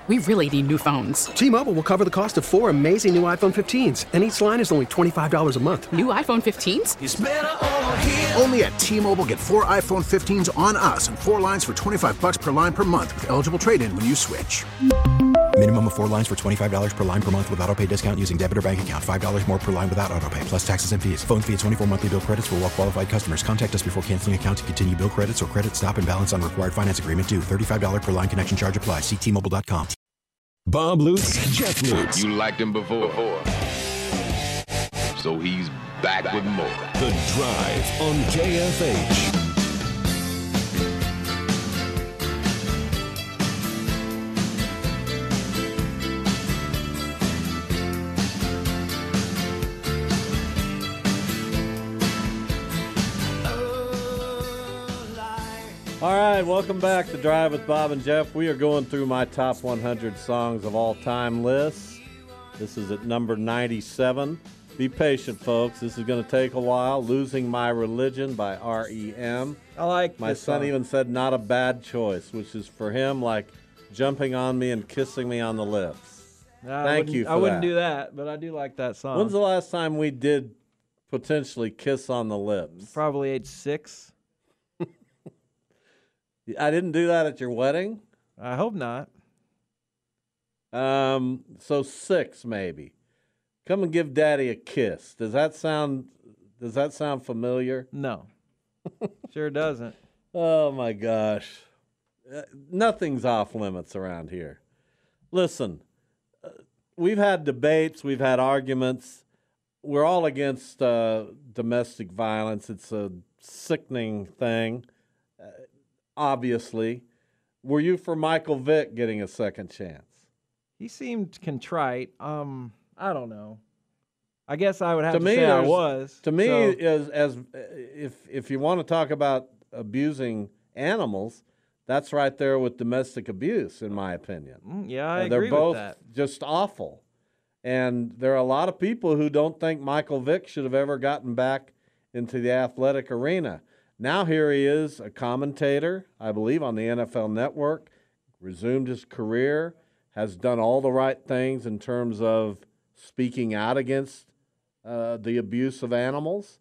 We really need new phones. T-Mobile will cover the cost of 4 amazing new iPhone 15s, and each line is only $25 a month. New iPhone 15s? It's better over here. Only at T-Mobile, get 4 iPhone 15s on us and 4 lines for $25 per line per month with eligible trade-in when you switch. Minimum of 4 lines for $25 per line per month with autopay discount using debit or bank account. $5 more per line without autopay, plus taxes and fees. Phone fee at 24 monthly bill credits for well-qualified customers. Contact us before canceling account to continue bill credits or credit stop and balance on required finance agreement due. $35 per line connection charge applies. See T-Mobile.com. Bob Lutz, Jeff Lutz. You liked him before. So he's back with more. The Drive on KFH. All right, welcome back to Drive with Bob and Jeff. We are going through my top 100 songs of all time lists. This is at number 97. Be patient, folks. This is going to take a while. Losing My Religion by R.E.M. I like my son song. even said not a bad choice, which is for him like jumping on me and kissing me on the lips. Thank you for that. I wouldn't do that, but I do like that song. When's the last time we did potentially kiss on the lips? Probably age 6. I didn't do that at your wedding? I hope not. So 6 maybe. Come and give Daddy a kiss. Does that sound familiar? No. Sure doesn't. Oh my gosh. Nothing's off limits around here. Listen, we've had debates, we've had arguments. We're all against domestic violence. It's a sickening thing. Obviously. Were you for Michael Vick getting a second chance? He seemed contrite. I don't know. I guess I would have to say I was. To me, as if you want to talk about abusing animals, that's right there with domestic abuse, in my opinion. Yeah, I agree with that. They're both just awful. And there are a lot of people who don't think Michael Vick should have ever gotten back into the athletic arena. Now here he is, a commentator, I believe, on the NFL Network, resumed his career, has done all the right things in terms of speaking out against the abuse of animals.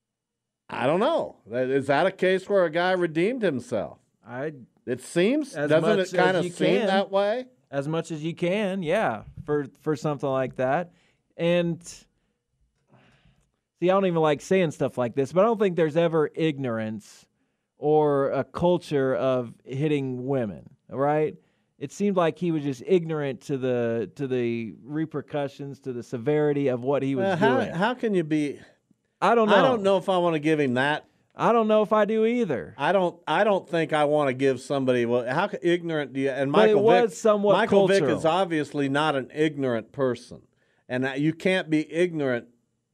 I don't know. Is that a case where a guy redeemed himself? It seems. Doesn't it kind of seem that way? As much as you can, yeah, for something like that. And see, I don't even like saying stuff like this, but I don't think there's ever ignorance or a culture of hitting women, right? It seemed like he was just ignorant to the repercussions, to the severity of what he was doing. How can you be? I don't know. I don't know if I want to give him that. I don't know if I do either. I don't think I want to give somebody. Well, how ignorant do you? And Michael Vick is obviously not an ignorant person, and you can't be ignorant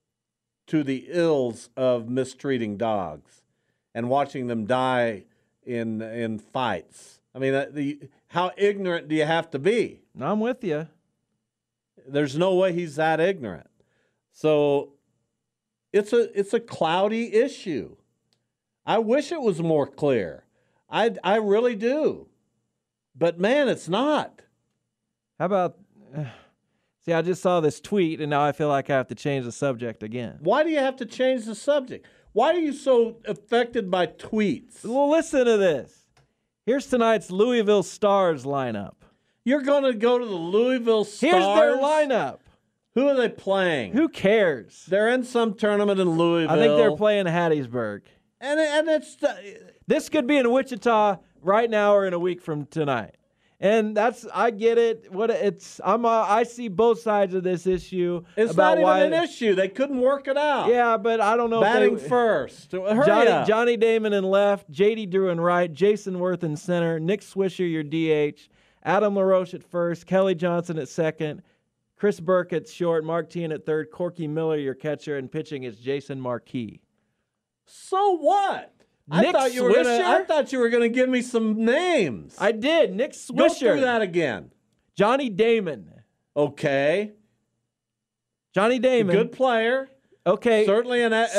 to the ills of mistreating dogs and watching them die in fights. I mean, how ignorant do you have to be? I'm with you. There's no way he's that ignorant. So it's a cloudy issue. I wish it was more clear. I really do. But man, it's not. How about see, I just saw this tweet, and now I feel like I have to change the subject again. Why do you have to change the subject? Why are you so affected by tweets? Well, listen to this. Here's tonight's Louisville Stars lineup. You're going to go to the Louisville Stars? Here's their lineup. Who are they playing? Who cares? They're in some tournament in Louisville. I think they're playing Hattiesburg. And it's this could be in Wichita right now or in a week from tonight. And I get it. I see both sides of this issue. It's not even an issue. They couldn't work it out. Yeah, but I don't know. Batting first. Hurry up. Johnny Damon in left, J.D. Drew in right, Jason Worth in center, Nick Swisher your DH, Adam LaRoche at first, Kelly Johnson at second, Chris Burke at short, Mark Tien at third, Corky Miller your catcher, and pitching is Jason Marquis. So what? I thought you were going to give me some names. I did. Nick Swisher. Go through that again. Johnny Damon. Okay. Johnny Damon. Good player. Okay. Certainly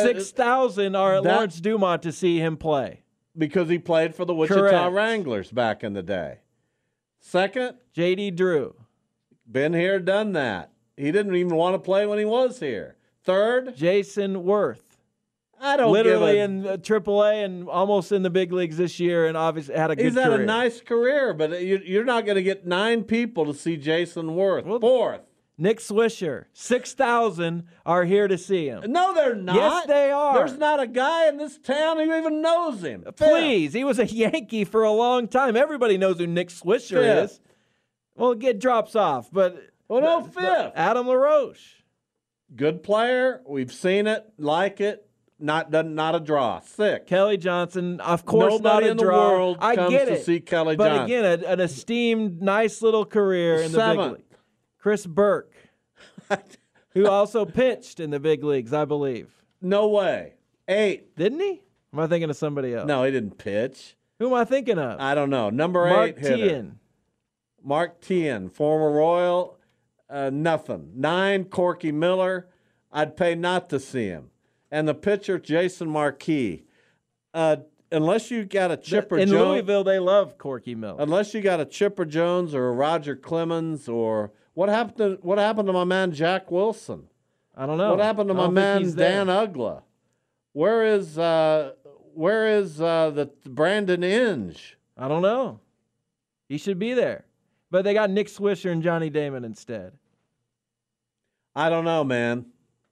6,000 are at Lawrence Dumont to see him play. Because he played for the Wichita Wranglers back in the day. Second, J.D. Drew. been here, done that. He didn't even want to play when he was here. Third, Jason Worth. I don't Literally give a, in AAA and almost in the big leagues this year, and obviously had a good he's career. had a nice career, but you're not going to get 9 people to see Jason Worth. Fourth. Nick Swisher. 6,000 are here to see him. No, they're not. Yes, they are. There's not a guy in this town who even knows him. Fifth. Please, he was a Yankee for a long time. Everybody knows who Nick Swisher Fifth. is. Well, it drops off, but Well, no, fifth. Adam LaRoche. Good player. We've seen it, like it. Not a draw. Sixth. Kelly Johnson, of course, Nobody not a in the draw. world I comes get to it. see Kelly but Johnson. again, an esteemed, nice little career in the big Seventh. league. Chris Burke, who also pitched in the big leagues, I believe. No way. Eighth. Didn't he? Am I thinking of somebody else? No, he didn't pitch. Who am I thinking of? I don't know. Number Mark 8 hitter. Tien. Mark Tien, former Royal. Nothing. 9, Corky Miller. I'd pay not to see him. And the pitcher, Jason Marquis. Unless you got a Chipper In Jones. Louisville, they love Corky Miller. Unless you got a Chipper Jones or a Roger Clemens or what happened to my man Jack Wilson? I don't know. What happened to I my don't think man he's there. Dan Ugla? Where is the Brandon Inge? I don't know. He should be there. But they got Nick Swisher and Johnny Damon instead. I don't know, man.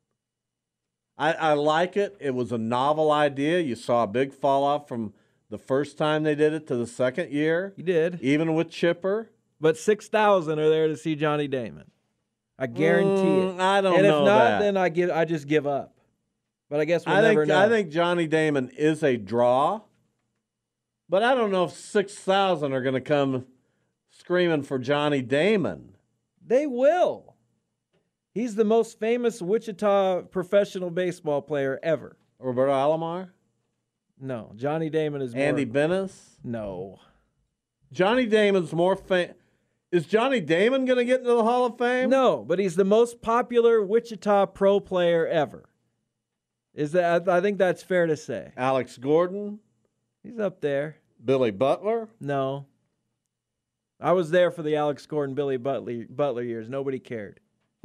I like it. It was a novel idea. You saw a big fall off from the first time they did it to the second year. He did. Even with Chipper. But 6,000 are there to see Johnny Damon. I guarantee it. I don't and know if not, that. then I just give up. But I guess we'll never know. I think Johnny Damon is a draw. But I don't know if 6,000 are going to come screaming for Johnny Damon. They will. He's the most famous Wichita professional baseball player ever. Roberto Alomar? No, Johnny Damon is more. Andy Benes? No. Johnny Damon's more famous. Is Johnny Damon going to get into the Hall of Fame? No, but he's the most popular Wichita pro player ever. I think that's fair to say. Alex Gordon? He's up there. Billy Butler? No. I was there for the Alex Gordon, Billy Butler years. Nobody cared.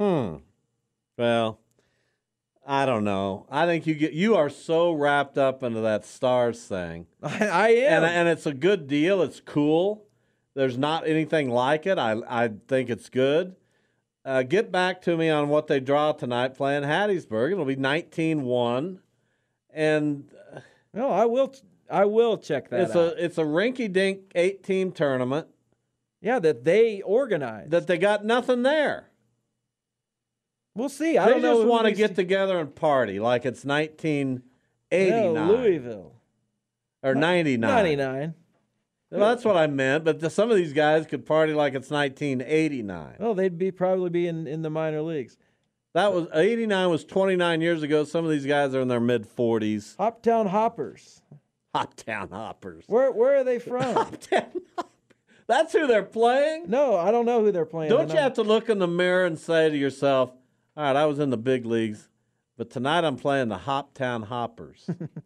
Well, I don't know. I think you are so wrapped up into that Stars thing. I am. And it's a good deal. It's cool. There's not anything like it. I think it's good. Get back to me on what they draw tonight playing Hattiesburg. It'll be 19-1. And no, I will check that out. It's a rinky-dink 8-team tournament. Yeah, that they organized. That they got nothing there. We'll see. I They don't know. just who want to these- get together and party like it's 1989. No, Louisville. Or 99. 99. Well, that's what I meant, but some of these guys could party like it's 1989. Well, they'd probably be in the minor leagues. That was 89 was 29 years ago. Some of these guys are in their mid-40s. Hoptown Hoppers. Hoptown Hoppers. Where are they from? Hoptown Hoppers. That's who they're playing? No, I don't know who they're playing. Don't you have to look in the mirror and say to yourself, all right, I was in the big leagues, but tonight I'm playing the Hoptown Hoppers.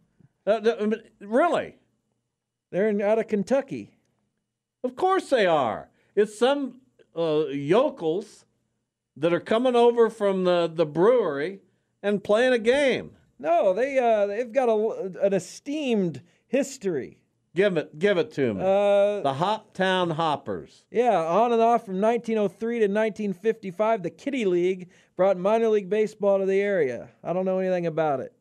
Really? They're out of Kentucky. Of course they are. It's some yokels that are coming over from the brewery and playing a game. No, they've got an esteemed history. Give it to me. The Hoptown Hoppers. Yeah, on and off from 1903 to 1955, the Kitty League brought minor league baseball to the area. I don't know anything about it.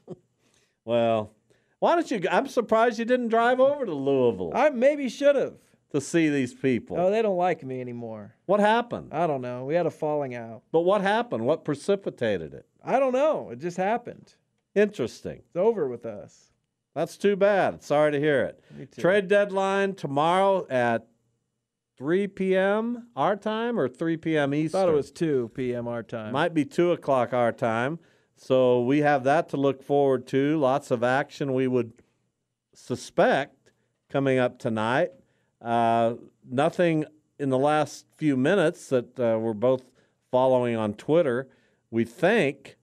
Well, why don't you? I'm surprised you didn't drive over to Louisville I maybe should have. to see these people. Oh, they don't like me anymore. What happened? I don't know. We had a falling out. But what happened? What precipitated it? I don't know. It just happened. Interesting. It's over with us. That's too bad. Sorry to hear it. Me too. Trade deadline tomorrow at 3 p.m. our time or 3 p.m. Eastern? Thought it was 2 p.m. our time. Might be 2 o'clock our time. So we have that to look forward to. Lots of action we would suspect coming up tonight. Nothing in the last few minutes that we're both following on Twitter. We think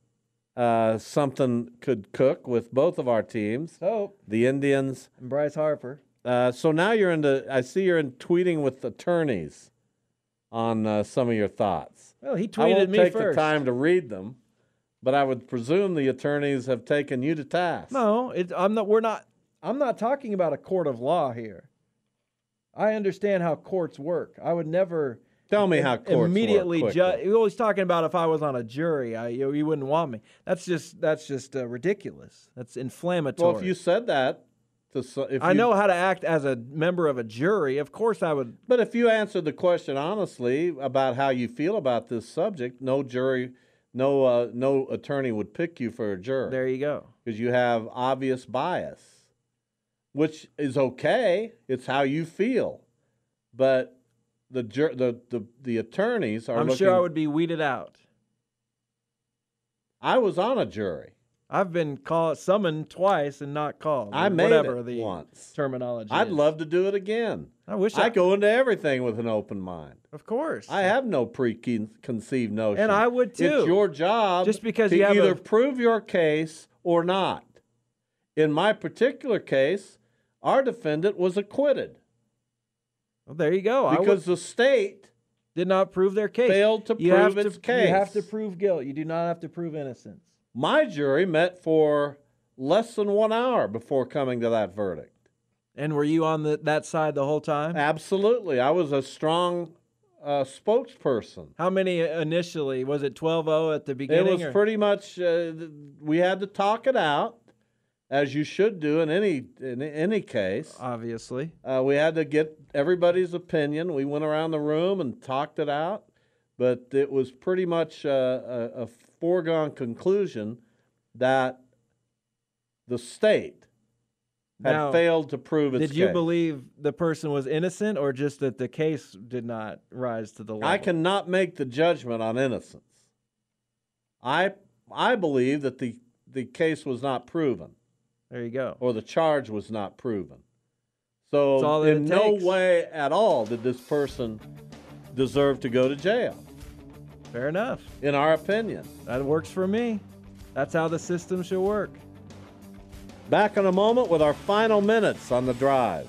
something could cook with both of our teams. Oh, The Indians and Bryce Harper. So now I see you're in tweeting with attorneys on some of your thoughts. Well, he I tweeted won't me take first. the time to read them, but I would presume the attorneys have taken you to task. No, I'm not talking about a court of law here. I understand how courts work. I would never Tell me how courts immediately work judge. quickly. You're always talking about if I was on a jury, you wouldn't want me. That's just ridiculous. That's inflammatory. Well, if you said that, I know how to act as a member of a jury. Of course, I would. But if you answered the question honestly about how you feel about this subject, no attorney would pick you for a juror. There you go. Because you have obvious bias, which is okay. It's how you feel, but the attorneys are. I'm sure I would be weeded out. I was on a jury. I've been summoned twice and not called. I made whatever it the once. terminology. I'd is. love to do it again. I wish I go into everything with an open mind. Of course. I have no preconceived notion. And I would too. It's your job Just because to you have either prove your case or not. In my particular case, our defendant was acquitted. Well, there you go. Because the state did not prove their case. Failed to prove its case. You have to prove guilt. You do not have to prove innocence. My jury met for less than 1 hour before coming to that verdict. And were you on that side the whole time? Absolutely. I was a strong spokesperson. How many initially? Was it 12-0 at the beginning? It was pretty much, we had to talk it out, as you should do in any case. Obviously. We had to get everybody's opinion. We went around the room and talked it out, but it was pretty much a foregone conclusion that the state had failed to prove its case. Did you believe the person was innocent or just that the case did not rise to the level? I cannot make the judgment on innocence. I believe that the case was not proven. There you go. Or the charge was not proven. So in no way at all did this person deserve to go to jail. Fair enough. In our opinion. That works for me. That's how the system should work. Back in a moment with our final minutes on The Drive.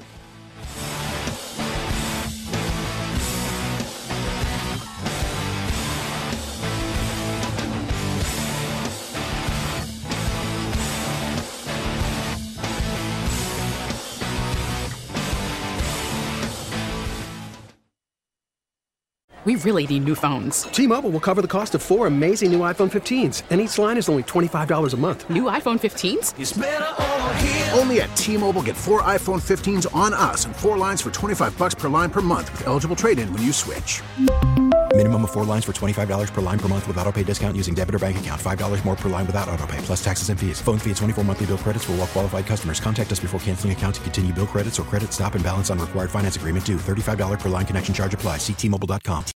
We really need new phones. T-Mobile will cover the cost of 4 amazing new iPhone 15s, and each line is only $25 a month. New iPhone 15s? It's better over here. Only at T-Mobile, get 4 iPhone 15s on us and 4 lines for $25 per line per month with eligible trade-in when you switch. Minimum of 4 lines for $25 per line per month with autopay discount using debit or bank account. $5 more per line without autopay, plus taxes and fees. Phone fee at 24 monthly bill credits for well-qualified customers. Contact us before canceling account to continue bill credits or credit stop and balance on required finance agreement due. $35 per line connection charge applies. See T-Mobile.com.